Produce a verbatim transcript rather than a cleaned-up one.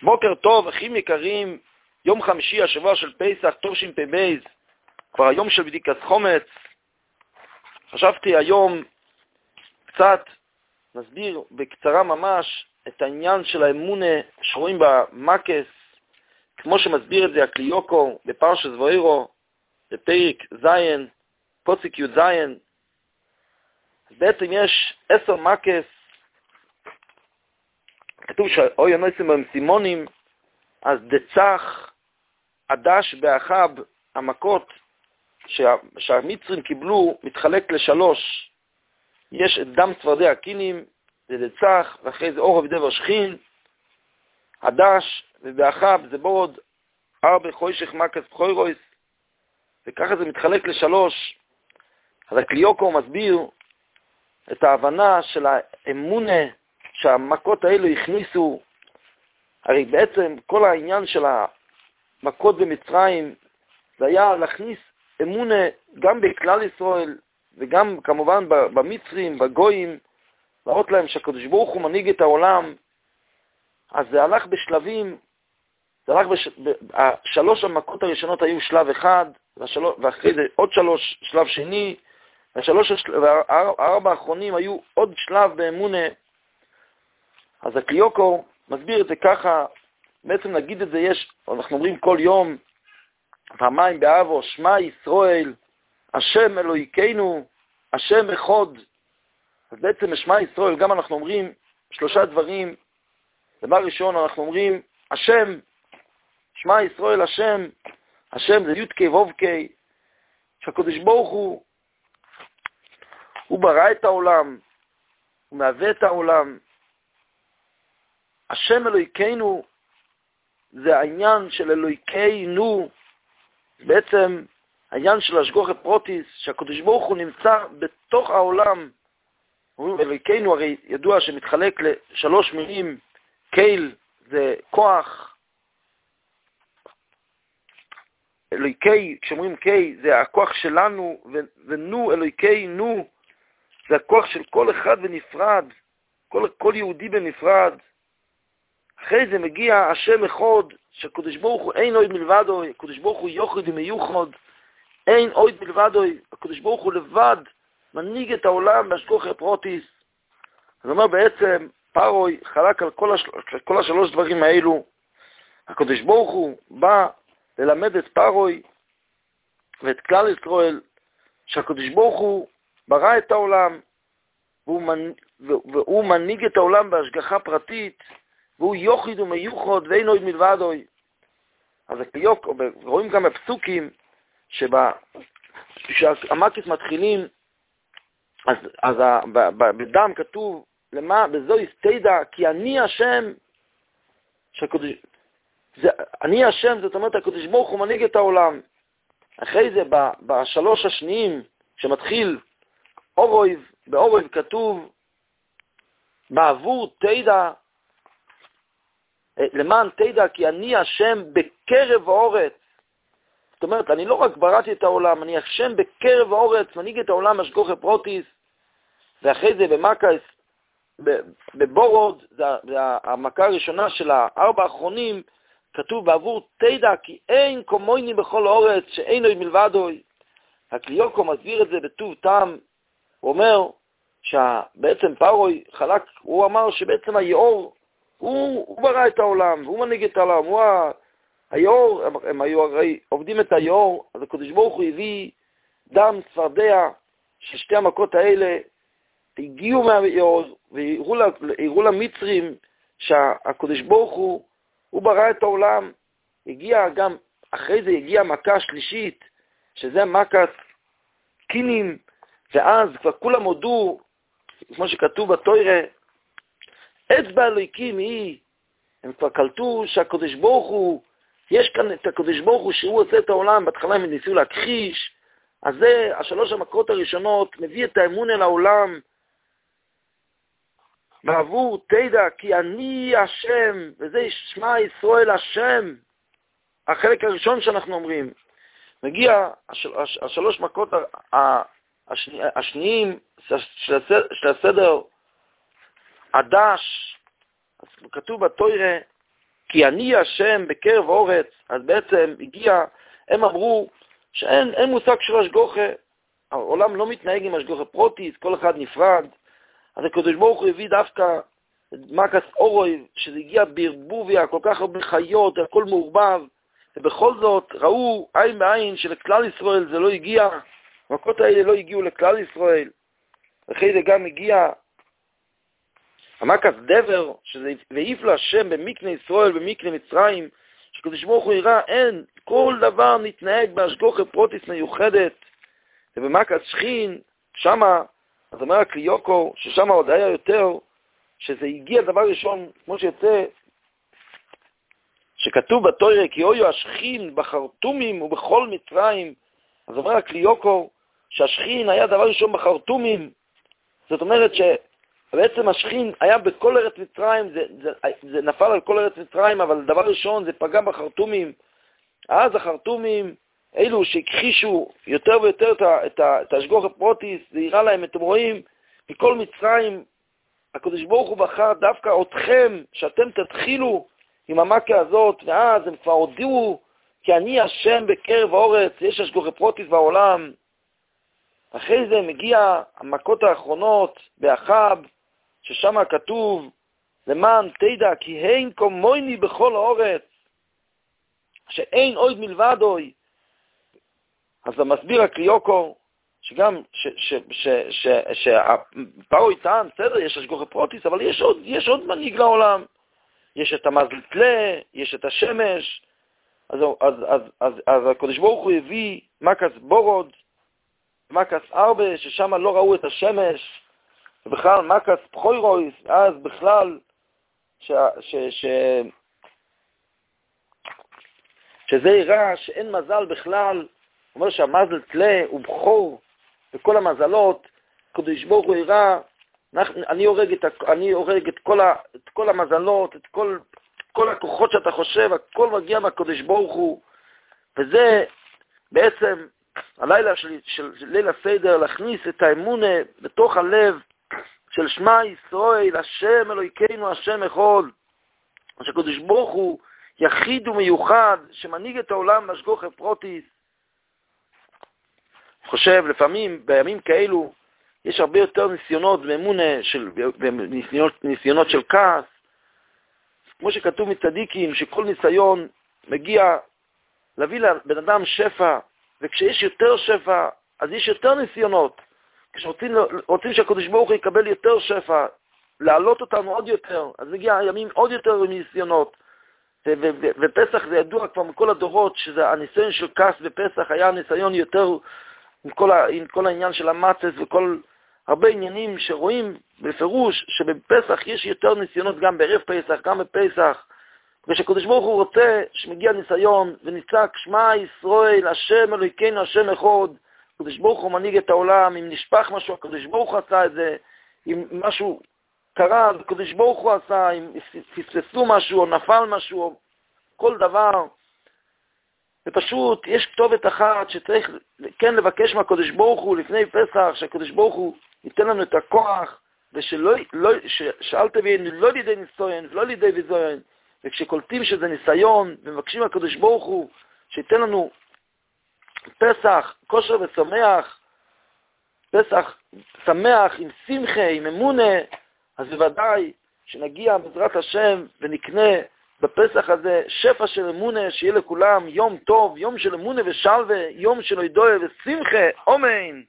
בוקר טוב, אחים יקרים, יום חמישי, השבוע של פסח, טוב ש"פ, כבר היום של בדיקת חומץ. חשבתי היום קצת נסביר בקצרה ממש את העניין של האמונה שרואים במקס, כמו שמסביר את זה הקליוקו בפרשת זבוירו, בפרק זין, פוסיק י' זין. בעצם יש עשר מקס, כתוב שאוי הנוסעים הם סימונים, אז דצח, עדש באחב, המכות שה, שהמצרים קיבלו מתחלק לשלוש. יש את דם צפרדע הקינים, זה דצח, ואחרי זה אור ודבר שכין, עדש, ובאחב זה בורד, ארבע חוישך מקס בחוירויס, וככה זה מתחלק לשלוש. אז הקליוקו מסביר את ההבנה של האמונה שהמכות האלו הכניסו. הרי בעצם כל העניין של המכות במצרים זה היה להכניס אמונה גם בכלל ישראל וגם כמובן במצרים, בגויים, להראות להם שהקדוש ברוך הוא מנהיג את העולם. אז זה הלך בשלבים, זה הלך בש... השלוש המכות הראשונות היו שלב אחד, והשלוש... ואחרי זה עוד שלוש, שלב שני, והשלוש השל... והארבע האחרונים היו עוד שלב באמונה. אז הקליוקו מסביר את זה ככה, בעצם נגיד את זה יש, אנחנו אומרים כל יום, פעמיים באבו, שמע ישראל, השם אלוהינו, השם אחד. אז בעצם שמע ישראל, גם אנחנו אומרים שלושה דברים. דבר ראשון, אנחנו אומרים, השם, שמע ישראל, השם, השם זה יודקי וובקי, שהקדוש ברוך הוא, הוא ברא את העולם, הוא מהווה את העולם. השם אלוהינו זה העניין של אלוהינו, בעצם העניין של השגחה פרוטיס, שהקדוש ברוך הוא נמצא בתוך העולם. אלוהינו הרי ידוע שמתחלק לשלוש מילים, קייל זה כוח, אלוהיקי, כשאומרים קי זה הכוח שלנו, ונו אלוהינו זה הכוח של כל אחד בנפרד, כל, כל יהודי בנפרד. אחרי זה מגיע השם אחד, שהקדוש ברוך הוא אין עוד מלבדו, הקדוש ברוך הוא יוחד ומיוחד, אין עוד מלבדו, הקדוש ברוך הוא לבד מנהיג את העולם בהשגחה פרוטיס. זאת אומרת בעצם פרוי חלק על כל, השל... כל השלוש דברים האלו. הקדוש ברוך הוא בא ללמד את פרוי ואת כלל ישראל שהקדוש ברוך הוא ברא את העולם והוא, מנ... והוא מנהיג את העולם בהשגחה פרטית, והוא יוחד ומיוחד ואין עוד מלבדו. אז הקליוק, רואים גם בפסוקים שהמקס מתחילים, אז, אז בדם כתוב למה בזויס תדע כי אני השם, שהקדוש, זה, אני השם, זאת אומרת הקדוש ברוך הוא מנהיג את העולם. אחרי זה בשלוש השניים שמתחיל אורויב, באורויב כתוב בעבור תדע, למען תדע כי אני השם בקרב האורץ. זאת אומרת, אני לא רק בראתי את העולם, אני השם בקרב האורץ, מנהיג את העולם השגחה פרוטיס. ואחרי זה במקס, בבורוד, זה, זה המכה הראשונה של הארבע האחרונים, כתוב בעבור תדע כי אין כמוני בכל האורץ, שאין עוד מלבדו. הקליוקו מסביר את זה בטוב טעם, הוא אומר שבעצם פרוי חלק, הוא אמר שבעצם היאור, הוא, הוא ברא את העולם, והוא מנהיג את העולם, הוא היאור, הם, הם היו הרי עובדים את היאור, אז הקדוש ברוך הוא הביא דם צפרדע, ששתי המכות האלה הגיעו מהיאור, והראו למצרים שהקדוש ברוך הוא, הוא ברא את העולם. הגיע גם, אחרי זה הגיעה מכה שלישית, שזה מכת קינים, ואז כבר כולם הודו, כמו שכתוב בתורה, אצבע אלוהיקים היא, הם כבר קלטו שהקדוש ברוך הוא, יש כאן את הקדוש ברוך הוא שהוא עושה את העולם, בהתחלה הם ניסו להכחיש, אז זה, השלוש המכות הראשונות, מביא את האמון אל העולם, בעבור תדע כי אני השם, וזה שמע ישראל השם, החלק הראשון שאנחנו אומרים. מגיע השל, הש, השלוש מכות השני, השניים של הסדר, של הסדר הדש, אז כתוב בתורה כי אני השם בקרב אורץ, אז בעצם הגיע, הם אמרו שאין אין מושג של השגוחה, העולם לא מתנהג עם השגוחה פרוטיס, כל אחד נפרד, אז הקדוש ברוך הוא הביא דווקא מקס אורוי, שזה הגיע בערבוביה, כל כך הרבה חיות, הכל מעורבב, ובכל זאת ראו עין בעין שלכלל ישראל זה לא הגיע, המכות האלה לא הגיעו לכלל ישראל, אחרי זה גם הגיע המקס דבר, שזה ואיף לה השם במקנה ישראל, במקנה מצרים, שקדוש ברוך הוא יראה, אין, כל דבר נתנהג בהשגוחה פרוטיס מיוחדת, ובמקס שכין, שמה, אז אומר הקליוקו, ששמה עוד היה יותר, שזה הגיע דבר ראשון, כמו שיוצא, שכתוב בתורה, כי אויו השכין בחרטומים ובכל מצרים, אז אומר הקליוקו, שהשכין היה דבר ראשון בחרטומים, זאת אומרת שבעצם השכין היה בכל ארץ מצרים, זה, זה, זה נפל על כל ארץ מצרים, אבל דבר ראשון זה פגע בחרטומים, אז החרטומים, אלו שהכחישו יותר ויותר את השגוחה פרוטיס, זה יראה להם, אתם רואים, מכל מצרים, הקדוש ברוך הוא בחר דווקא אתכם, שאתם תתחילו עם המכה הזאת, ואז הם כבר הודיעו, כי אני השם בקרב האורץ, יש השגוחה פרוטיס בעולם. אחרי זה מגיע המכות האחרונות באחב, ששם כתוב, למען תדע, כי אין כמוני בכל האורץ, שאין עוד מלבדוי. אז המסביר הקליוקו, שגם, שפאו איתן, בסדר, יש השגוחה פרוטיס, אבל יש עוד, יש עוד מנהיג לעולם. יש את המזלתלה, יש את השמש. אז, אז, אז, אז, אז הקדוש ברוך הוא הביא מקס בורוד, מקס ארבע, ששם לא ראו את השמש, ובכלל מקס פחוירויס, אז בכלל, ש, ש, ש, שזה יראה שאין מזל בכלל, הוא אומר שהמזל תלה הוא בחור, וכל המזלות, קדוש ברוך הוא יראה, אני הורג את, אני הורג את, כל, ה, את כל המזלות, את כל, כל הכוחות שאתה חושב, הכל מגיע מהקדוש ברוך הוא, וזה בעצם הלילה של, של, של ליל הסדר, להכניס את האמונה בתוך הלב של שמע ישראל, השם אלוהינו, השם אחד, שהקדוש ברוך הוא יחיד ומיוחד, שמנהיג את העולם בהשגוחה פרוטיס. אני חושב, לפעמים, בימים כאלו, יש הרבה יותר ניסיונות באמונה, של, ניסיונות, ניסיונות של כעס, כמו שכתוב מצדיקים, שכל ניסיון מגיע להביא לבן אדם שפע, וכשיש יותר שפע, אז יש יותר ניסיונות. כשרוצים רוצים שהקדוש ברוך הוא יקבל יותר שפע, להעלות אותנו עוד יותר, אז מגיע ימים עוד יותר מניסיונות. ו- ו- ו- ופסח זה ידוע כבר מכל הדורות, שזה הניסיון של כעס בפסח היה ניסיון יותר עם כל, ה- עם כל העניין של המצס וכל הרבה עניינים שרואים בפירוש שבפסח יש יותר ניסיונות גם בערב פסח, גם בפסח. ושקדוש ברוך הוא רוצה שמגיע ניסיון ונצעק שמע ישראל, השם אלוהינו, השם אחד, קדוש ברוך הוא מנהיג את העולם, אם נשפך משהו, הקדוש ברוך הוא עשה את זה, אם משהו קרה, הקדוש ברוך הוא עשה, אם פספסו משהו או נפל משהו, או כל דבר. ופשוט יש כתובת אחת שצריך כן לבקש מהקדוש ברוך הוא לפני פסח, שהקדוש ברוך הוא ייתן לנו את הכוח, ושלא, לא, שאל תביאנו לא לידי ניסיון, לא לידי ויזוין, וכשקולטים שזה ניסיון, ומבקשים מהקדוש ברוך הוא שייתן לנו פסח, כושר ושמח, פסח שמח עם שמחה, עם אמונה, אז בוודאי שנגיע בעזרת השם ונקנה בפסח הזה שפע של אמונה, שיהיה לכולם יום טוב, יום של אמונה ושלווה, יום של הודיה ושמחה, אמן.